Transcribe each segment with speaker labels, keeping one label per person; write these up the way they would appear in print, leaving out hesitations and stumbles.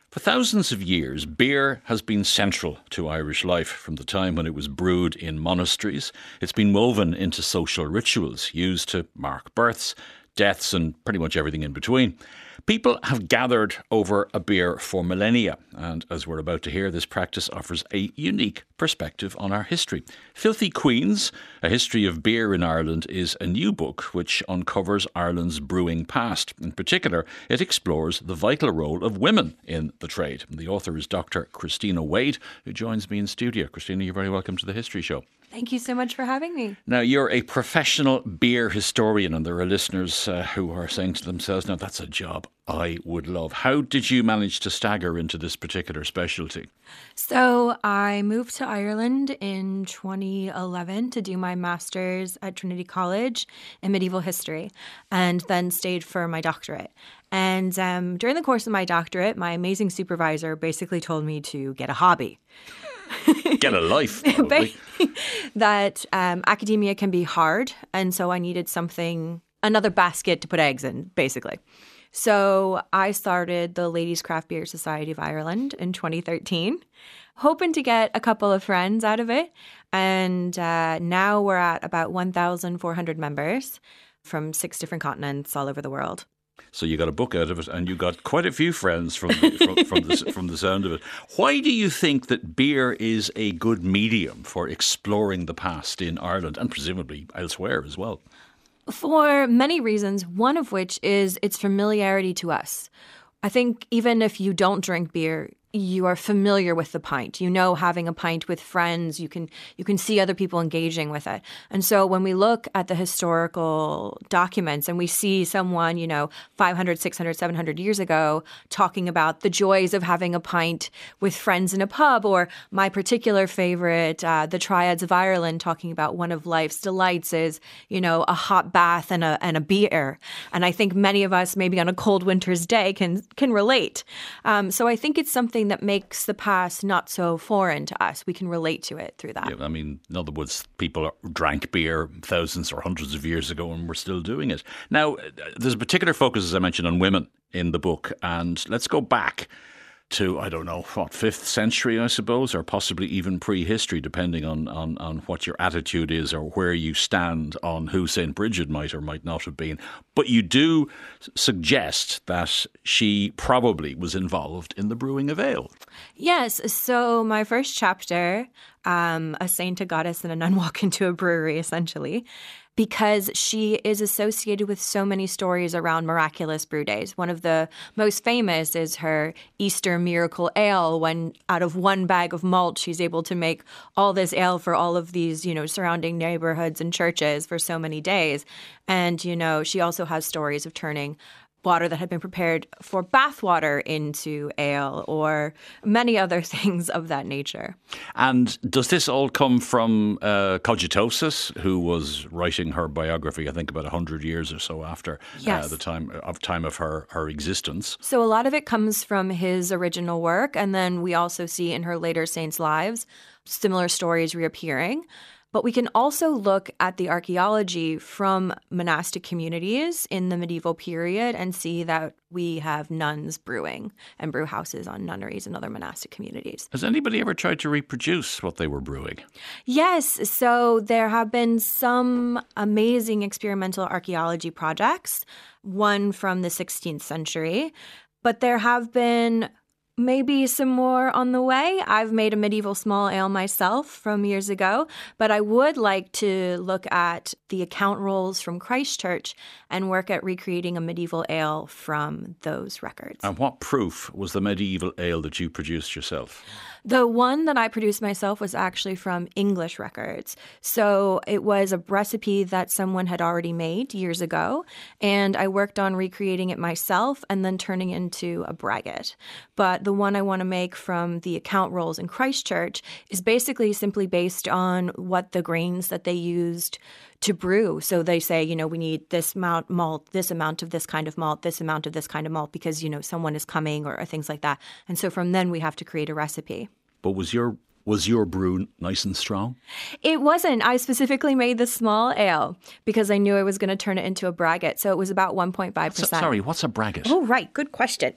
Speaker 1: For thousands of years, beer has been central to Irish life. From the time when it was brewed in monasteries, it's been woven into social rituals, used to mark births, deaths, and pretty much everything in between. People have gathered over a beer for millennia, and as we're about to hear, this practice offers a unique perspective on our history. Filthy Queens, A History of Beer in Ireland, is a new book which uncovers Ireland's brewing past. In particular, it explores the vital role of women in the trade. The author is Dr. Christina Wade, who joins me in studio. Christina, you're very welcome to the History Show.
Speaker 2: Thank you so much for having me.
Speaker 1: Now, you're a professional beer historian, and there are listeners who are saying to themselves, now that's a job I would love. How did you manage to stagger into this particular specialty?
Speaker 2: So I moved to Ireland in 2011 to do my master's at Trinity College in medieval history, and then stayed for my doctorate. And during the course of my doctorate, my amazing supervisor basically told me to get a hobby.
Speaker 1: Get a life, probably.
Speaker 2: That academia can be hard, and so I needed another basket to put eggs in, basically. So I started the Ladies Craft Beer Society of Ireland in 2013, hoping to get a couple of friends out of it. And now we're at about 1,400 members from 6 different continents all over the world.
Speaker 1: So you got a book out of it, and you got quite a few friends from the sound of it. Why do you think that beer is a good medium for exploring the past in Ireland and presumably elsewhere as well?
Speaker 2: For many reasons, one of which is its familiarity to us. I think even if you don't drink beer, you are familiar with the pint. You know, having a pint with friends, you can see other people engaging with it. And so when we look at the historical documents and we see someone, 500, 600, 700 years ago talking about the joys of having a pint with friends in a pub, or my particular favorite, the Triads of Ireland, talking about one of life's delights is, a hot bath and a beer. And I think many of us, maybe on a cold winter's day, can relate. So I think it's something that makes the past not so foreign to us. We can relate to it through that.
Speaker 1: Yeah, in other words, people drank beer thousands or hundreds of years ago and we're still doing it. Now, there's a particular focus, as I mentioned, on women in the book. And let's go back to, 5th century, I suppose, or possibly even prehistory, depending on what your attitude is or where you stand on who St. Bridget might or might not have been. But you do suggest that she probably was involved in the brewing of ale.
Speaker 2: Yes. So my first chapter, a saint, a goddess, and a nun walk into a brewery, essentially, because she is associated with so many stories around miraculous brew days. One of the most famous is her Easter miracle ale, when out of one bag of malt, she's able to make all this ale for all of these, surrounding neighborhoods and churches for so many days. And, she also has stories of turning water that had been prepared for bathwater into ale, or many other things of that nature. And
Speaker 1: does this all come from Cogitosus, who was writing her biography, I think about 100 years or so after the time of her existence? So a lot of it comes from his original work, and then we also see in her later saints' lives similar stories reappearing. But we can also look at the archaeology from monastic communities in the medieval period and see that we have nuns brewing and brew houses on nunneries and other monastic communities. Has anybody ever tried to reproduce what they were brewing? Yes. So there have been some amazing experimental archaeology projects, one from the 16th century, but there have been maybe some more on the way. I've made a medieval small ale myself from years ago, but I would like to look at the account rolls from Christchurch and work at recreating a medieval ale from those records. And what proof was the medieval ale that you produced yourself? The one that I produced myself was actually from English records. So it was a recipe that someone had already made years ago, and I worked on recreating it myself and then turning it into a braggot. But the one I want to make from the account rolls in Christchurch is basically simply based on what the grains that they used to brew. So they say, we need this amount malt, this amount of this kind of malt, this amount of this kind of malt because, someone is coming or things like that. And so from then we have to create a recipe. But was your brew nice and strong? It wasn't. I specifically made the small ale because I knew I was going to turn it into a braggot. So it was about 1.5%. Sorry, what's a braggot? Oh, right. Good question.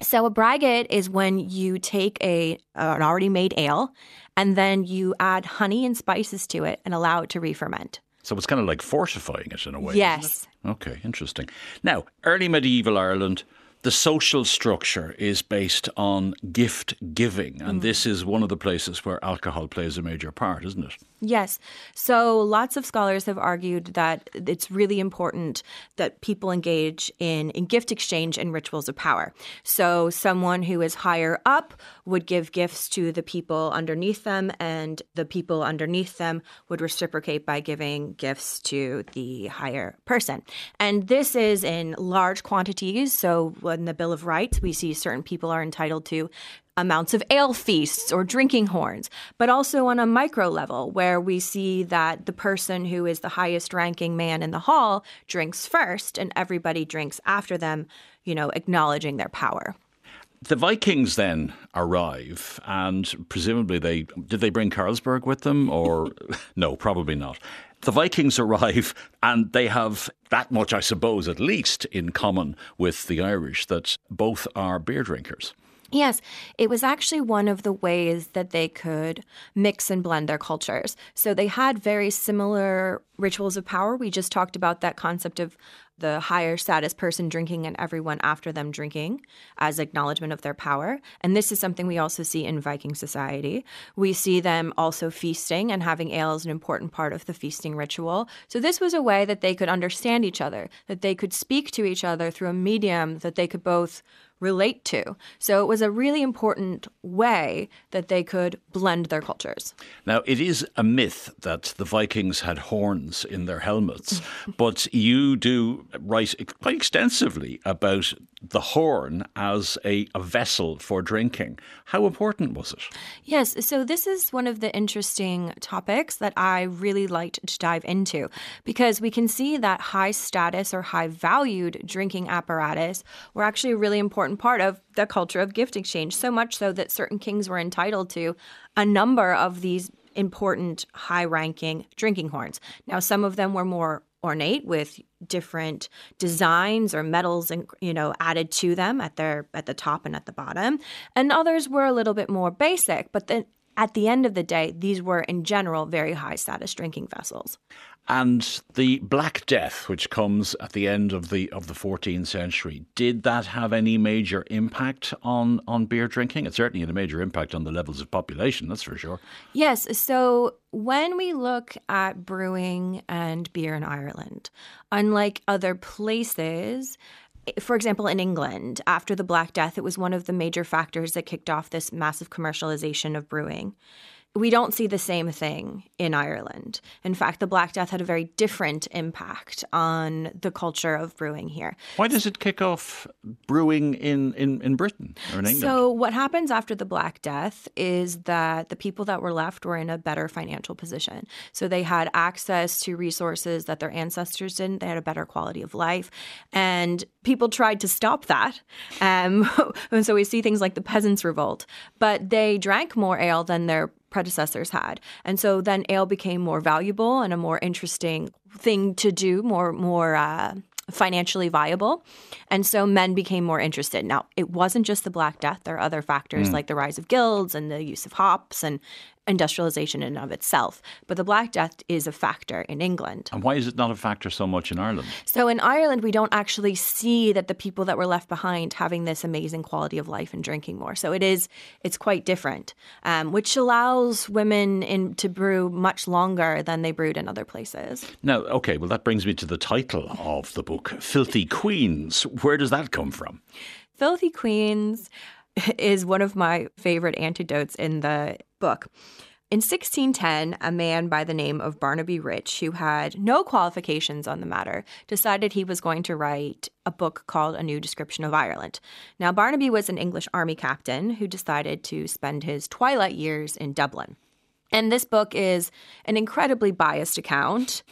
Speaker 2: So a braggot is when you take an already made ale and then you add honey and spices to it and allow it to re-ferment.
Speaker 1: So it's kind of like fortifying it in a way.
Speaker 2: Yes.
Speaker 1: Isn't it? Okay, interesting. Now, early medieval Ireland, the social structure is based on gift giving. And this is one of the places where alcohol plays a major part, isn't it?
Speaker 2: Yes. So lots of scholars have argued that it's really important that people engage in gift exchange and rituals of power. So someone who is higher up would give gifts to the people underneath them, and the people underneath them would reciprocate by giving gifts to the higher person. And this is in large quantities. So in the Bill of Rights, we see certain people are entitled to amounts of ale feasts or drinking horns, but also on a micro level where we see that the person who is the highest ranking man in the hall drinks first and everybody drinks after them, acknowledging their power.
Speaker 1: The Vikings then arrive, and presumably did they bring Carlsberg with them, or no, probably not. The Vikings arrive and they have that much, I suppose, at least in common with the Irish, that both are beer drinkers.
Speaker 2: Yes, it was actually one of the ways that they could mix and blend their cultures. So they had very similar rituals of power. We just talked about that concept of the higher status person drinking and everyone after them drinking as acknowledgement of their power. And this is something we also see in Viking society. We see them also feasting, and having ale is an important part of the feasting ritual. So this was a way that they could understand each other, that they could speak to each other through a medium that they could both relate to. So it was a really important way that they could blend their cultures.
Speaker 1: Now, it is a myth that the Vikings had horns in their helmets, but you do write quite extensively about the horn as a vessel for drinking. How important was it?
Speaker 2: Yes, so this is one of the interesting topics that I really liked to dive into, because we can see that high status or high valued drinking apparatus were actually a really important part of the culture of gift exchange, so much so that certain kings were entitled to a number of these important high-ranking drinking horns. Now, some of them were more ornate with different designs or metals and added to them at the top and at the bottom, and others were a little bit more basic. But then at the end of the day, these were in general very high status drinking vessels.
Speaker 1: And the Black Death, which comes at the end of the 14th century, did that have any major impact on beer drinking? It certainly had a major impact on the levels of population, that's for sure.
Speaker 2: Yes. So when we look at brewing and beer in Ireland, unlike other places, for example, in England, after the Black Death, it was one of the major factors that kicked off this massive commercialization of brewing. We don't see the same thing in Ireland. In fact, the Black Death had a very different impact on the culture of brewing here.
Speaker 1: Why does it kick off brewing in Britain or in England?
Speaker 2: So what happens after the Black Death is that the people that were left were in a better financial position. So they had access to resources that their ancestors didn't. They had a better quality of life. And people tried to stop that. And so we see things like the Peasants' Revolt. But they drank more ale than their predecessors had. And so then ale became more valuable and a more interesting thing to do, more financially viable. And so men became more interested. Now, it wasn't just the Black Death. There are other factors like the rise of guilds and the use of hops and industrialization in and of itself. But the Black Death is a factor in England.
Speaker 1: And why is it not a factor so much in Ireland?
Speaker 2: So in Ireland, we don't actually see that the people that were left behind having this amazing quality of life and drinking more. So it's quite different, which allows women to brew much longer than they brewed in other places.
Speaker 1: Now, okay, well, that brings me to the title of the book, Filthy Queens. Where does that come from?
Speaker 2: Filthy Queens is one of my favorite anecdotes in the book. In 1610, a man by the name of Barnaby Rich, who had no qualifications on the matter, decided he was going to write a book called A New Description of Ireland. Now, Barnaby was an English army captain who decided to spend his twilight years in Dublin. And this book is an incredibly biased account.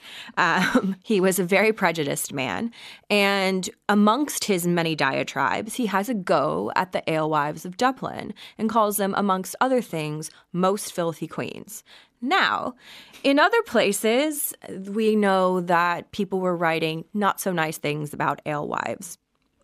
Speaker 2: He was a very prejudiced man. And amongst his many diatribes, he has a go at the alewives of Dublin and calls them, amongst other things, most filthy queens. Now, in other places, we know that people were writing not so nice things about alewives.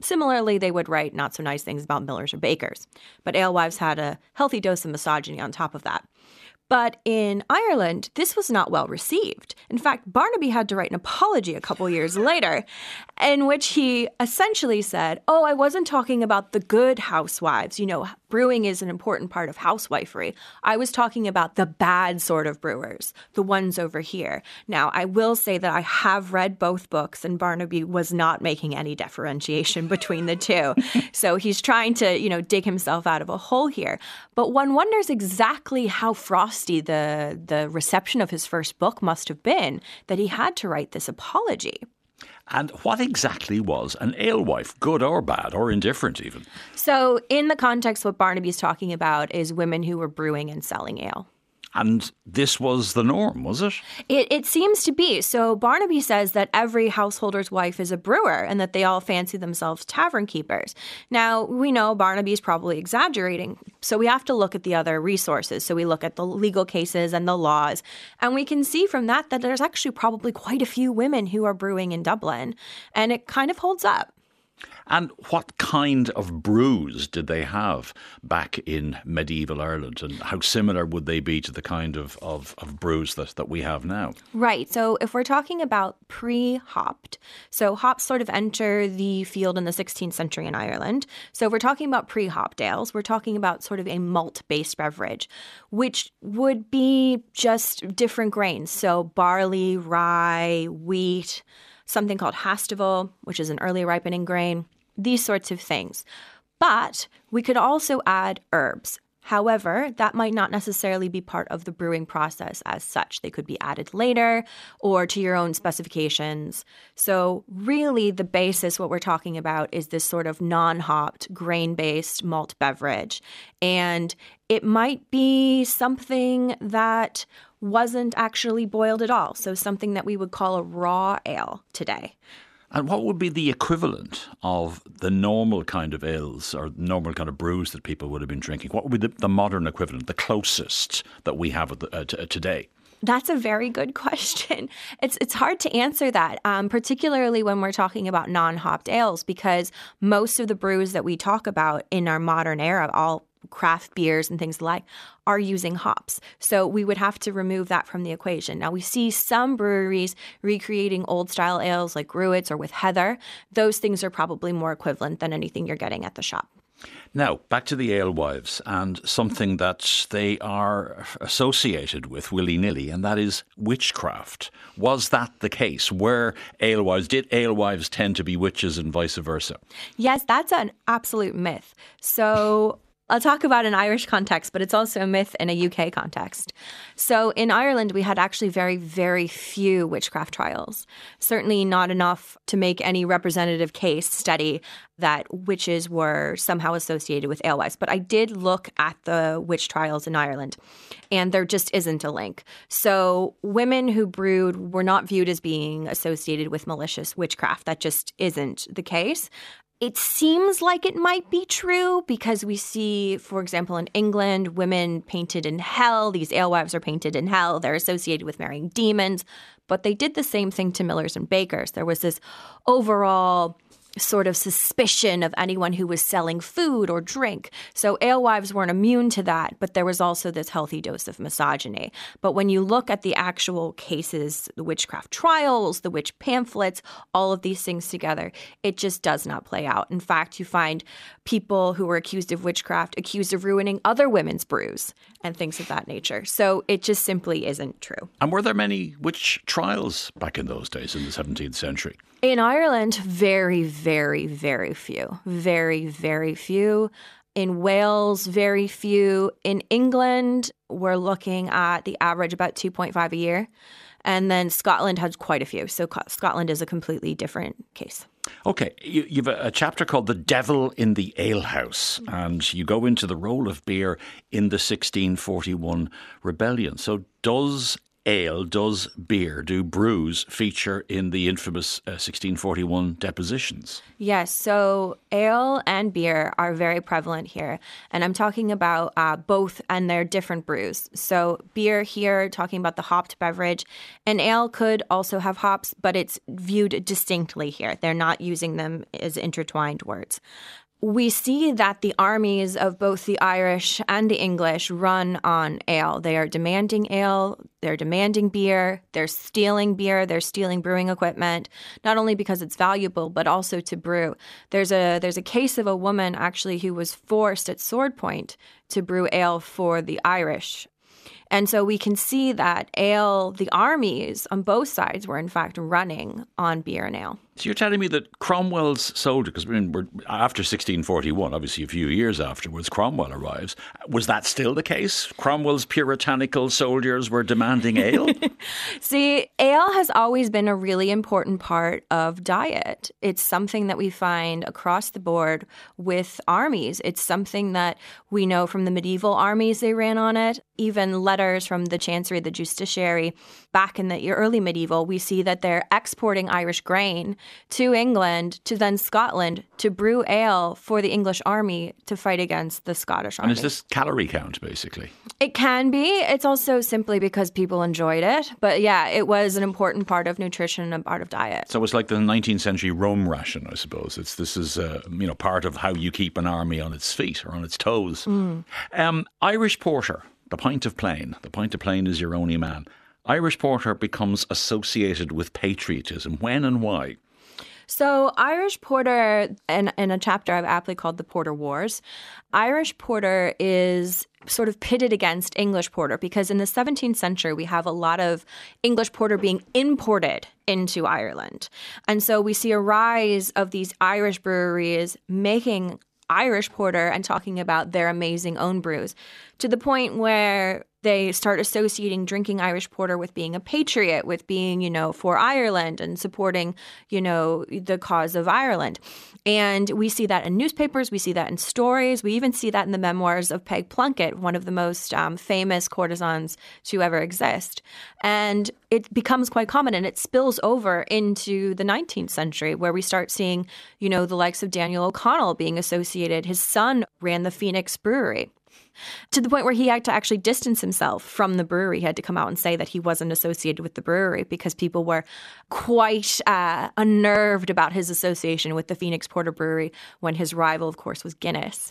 Speaker 2: Similarly, they would write not so nice things about millers or bakers. But alewives had a healthy dose of misogyny on top of that. But in Ireland, this was not well received. In fact, Barnaby had to write an apology a couple years later, in which he essentially said, I wasn't talking about the good housewives. Brewing is an important part of housewifery. I was talking about the bad sort of brewers, the ones over here. Now, I will say that I have read both books, and Barnaby was not making any differentiation between the two. So he's trying to, dig himself out of a hole here. But one wonders exactly how frosty the reception of his first book must have been that he had to write this apology.
Speaker 1: And what exactly was an alewife, good or bad, or indifferent even?
Speaker 2: So in the context, what Barnaby's talking about is women who were brewing and selling ale.
Speaker 1: And this was the norm, was it?
Speaker 2: It seems to be. So Barnaby says that every householder's wife is a brewer and that they all fancy themselves tavern keepers. Now, we know Barnaby's probably exaggerating, so we have to look at the other resources. So we look at the legal cases and the laws, and we can see from that there's actually probably quite a few women who are brewing in Dublin, and it kind of holds up.
Speaker 1: And what kind of brews did they have back in medieval Ireland, and how similar would they be to the kind of brews that we have now?
Speaker 2: Right. So if we're talking about pre-hopped, so hops sort of enter the field in the 16th century in Ireland. So if we're talking about pre-hopped ales, we're talking about sort of a malt-based beverage, which would be just different grains. So barley, rye, wheat, something called hastival, which is an early ripening grain, these sorts of things. But we could also add herbs. However, that might not necessarily be part of the brewing process as such. They could be added later or to your own specifications. So really the basis, what we're talking about, is this sort of non-hopped, grain-based malt beverage. And it might be something that wasn't actually boiled at all. So something that we would call a raw ale today.
Speaker 1: And what would be the equivalent of the normal kind of ales or normal kind of brews that people would have been drinking? What would be the modern equivalent, the closest that we have today?
Speaker 2: That's a very good question. It's hard to answer that, particularly when we're talking about non-hopped ales, because most of the brews that we talk about in our modern era, all craft beers and things like, are using hops. So we would have to remove that from the equation. Now, we see some breweries recreating old-style ales like Gruit's or with heather. Those things are probably more equivalent than anything you're getting at the shop.
Speaker 1: Now, back to the alewives and something that they are associated with willy-nilly, and that is witchcraft. Was that the case? Did alewives tend to be witches and vice versa?
Speaker 2: Yes, that's an absolute myth. So I'll talk about an Irish context, but it's also a myth in a UK context. So in Ireland, we had actually very, very few witchcraft trials. Certainly not enough to make any representative case study that witches were somehow associated with alewives. But I did look at the witch trials in Ireland, and there just isn't a link. So women who brewed were not viewed as being associated with malicious witchcraft. That just isn't the case. It seems like it might be true because we see, for example, in England, women painted in hell. These alewives are painted in hell. They're associated with marrying demons. But they did the same thing to millers and bakers. There was this overall sort of suspicion of anyone who was selling food or drink. So alewives weren't immune to that, but there was also this healthy dose of misogyny. But when you look at the actual cases, the witchcraft trials, the witch pamphlets, all of these things together, it just does not play out. In fact, you find people who were accused of witchcraft accused of ruining other women's brews and things of that nature. So it just simply isn't true.
Speaker 1: And were there many witch trials back in those days in the 17th century?
Speaker 2: In Ireland, very, very, very few. Very, very few. In Wales, very few. In England, we're looking at the average about 2.5 a year. And then Scotland has quite a few. So Scotland is a completely different case.
Speaker 1: Okay, you've a chapter called The Devil in the Alehouse, and you go into the role of beer in the 1641 rebellion. So does ale does beer, do brews feature in the infamous 1641 depositions?
Speaker 2: Yes, so ale and beer are very prevalent here. And I'm talking about both and their different brews. So beer here, talking about the hopped beverage. And ale could also have hops, but it's viewed distinctly here. They're not using them as intertwined words. We see that the armies of both the Irish and the English run on ale. They are demanding ale, they're demanding beer, they're stealing beer, they're stealing brewing equipment, not only because it's valuable, but also to brew. There's a case of a woman actually who was forced at sword point to brew ale for the Irish. And so we can see that ale, the armies on both sides were in fact running on beer and ale.
Speaker 1: So you're telling me that Cromwell's soldier, because we're after 1641, obviously a few years afterwards, Cromwell arrives. Was that still the case? Cromwell's puritanical soldiers were demanding ale?
Speaker 2: See, ale has always been a really important part of diet. It's something that we find across the board with armies. It's something that we know from the medieval armies, they ran on it. Even letters from the Chancery, the Justiciary, back in the early medieval, we see that they're exporting Irish grain to England, to then Scotland, to brew ale for the English army to fight against the Scottish army.
Speaker 1: And is this calorie count, basically?
Speaker 2: It can be. It's also simply because people enjoyed it. But yeah, it was an important part of nutrition and part of diet.
Speaker 1: So it's like the 19th century Rome ration, I suppose. This is part of how you keep an army on its feet or on its toes. Irish porter, the pint of plain. The pint of plain is your only man. Irish porter becomes associated with patriotism. When and why?
Speaker 2: So Irish porter, in a chapter I've aptly called the Porter Wars, Irish porter is sort of pitted against English porter because in the 17th century, we have a lot of English porter being imported into Ireland. And so we see a rise of these Irish breweries making Irish porter and talking about their amazing own brews to the point where they start associating drinking Irish porter with being a patriot, with being, for Ireland and supporting, the cause of Ireland. And we see that in newspapers. We see that in stories. We even see that in the memoirs of Peg Plunkett, one of the most famous courtesans to ever exist. And it becomes quite common and it spills over into the 19th century where we start seeing, the likes of Daniel O'Connell being associated. His son ran the Phoenix Brewery. To the point where he had to actually distance himself from the brewery. He had to come out and say that he wasn't associated with the brewery because people were quite unnerved about his association with the Phoenix Porter Brewery when his rival, of course, was Guinness.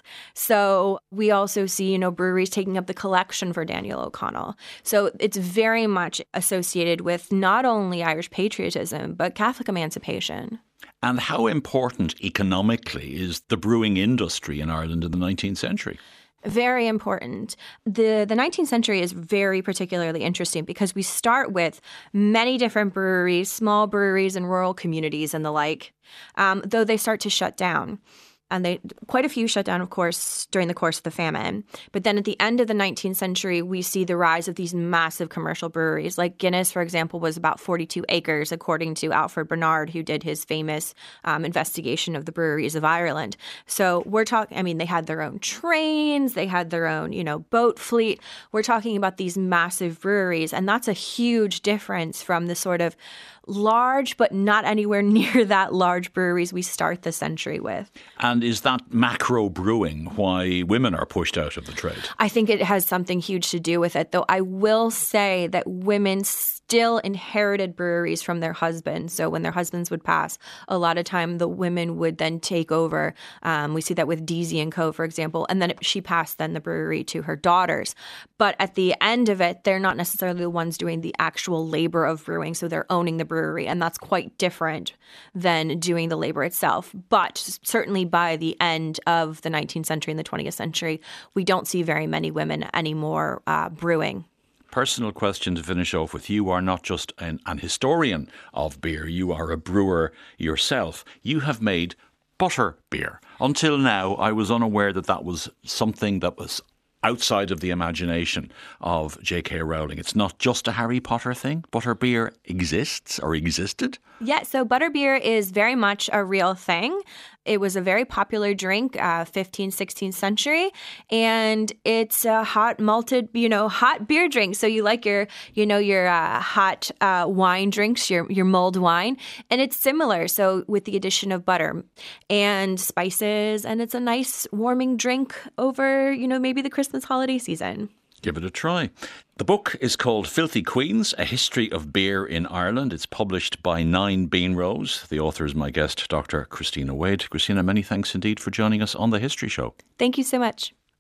Speaker 2: So we also see, breweries taking up the collection for Daniel O'Connell. So it's very much associated with not only Irish patriotism, but Catholic emancipation.
Speaker 1: And how important economically is the brewing industry in Ireland in the 19th century?
Speaker 2: Very important. The 19th century is very particularly interesting because we start with many different breweries, small breweries in rural communities and the like, though they start to shut down. And quite a few shut down, of course, during the course of the famine. But then at the end of the 19th century, we see the rise of these massive commercial breweries. Like Guinness, for example, was about 42 acres, according to Alfred Bernard, who did his famous investigation of the breweries of Ireland. So we're talking, they had their own trains, they had their own, boat fleet. We're talking about these massive breweries. And that's a huge difference from the sort of large, but not anywhere near that large breweries we start the century with.
Speaker 1: And is that macro brewing why women are pushed out of the trade?
Speaker 2: I think it has something huge to do with it, though I will say that women still inherited breweries from their husbands. So when their husbands would pass, a lot of time the women would then take over. We see that with Deasy & Co., for example, and then she passed then the brewery to her daughters. But at the end of it, they're not necessarily the ones doing the actual labor of brewing, so they're owning the brewery, and that's quite different than doing the labor itself. But certainly by the end of the 19th century and the 20th century, we don't see very many women anymore brewing.
Speaker 1: Personal question to finish off with. You are not just an historian of beer, you are a brewer yourself. You have made butter beer. Until now, I was unaware that was something that was outside of the imagination of J.K. Rowling. It's not just a Harry Potter thing. Butterbeer exists or existed?
Speaker 2: Yeah, so butterbeer is very much a real thing. It was a very popular drink, 15th, 16th century, and it's a hot malted, hot beer drink. So you like your hot wine drinks, your mulled wine, and it's similar. So with the addition of butter and spices, and it's a nice warming drink over, maybe the Christmas holiday season.
Speaker 1: Give it a try. The book is called Filthy Queens, A History of Beer in Ireland. It's published by Nine Bean Rose. The author is my guest, Dr. Christina Wade. Christina, many thanks indeed for joining us on The History Show.
Speaker 2: Thank you so much.